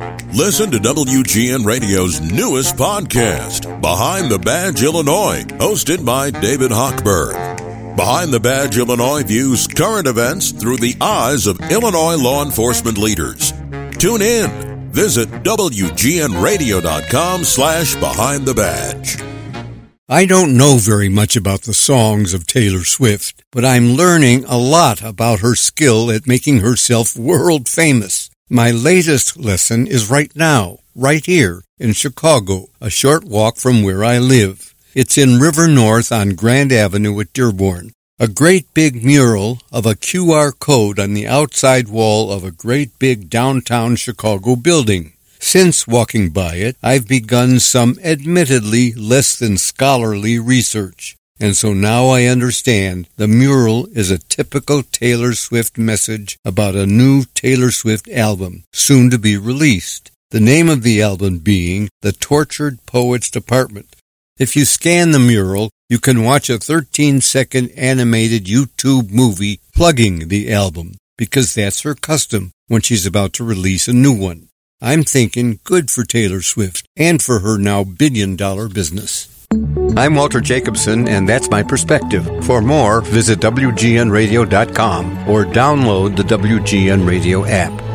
Listen to WGN Radio's newest podcast, Behind the Badge Illinois, hosted by David Hochberg. Behind the Badge Illinois views current events through the eyes of Illinois law enforcement leaders. Tune in. Visit WGNRadio.com/Behind the Badge. I don't know very much about the songs of Taylor Swift, but I'm learning a lot about her skill at making herself world famous. My latest lesson is right now, right here in Chicago, a short walk from where I live. It's in River North on Grand Avenue at Dearborn. A great big mural of a QR code on the outside wall of a great big downtown Chicago building. Since walking by it, I've begun some admittedly less than scholarly research. And so now I understand the mural is a typical Taylor Swift message about a new Taylor Swift album, soon to be released. The name of the album being The Tortured Poets Department. If you scan the mural, you can watch a 13-second animated YouTube movie plugging the album, because that's her custom when she's about to release a new one. I'm thinking good for Taylor Swift and for her now billion-dollar business. I'm Walter Jacobson, and that's my perspective. For more, visit WGNRadio.com or download the WGN Radio app.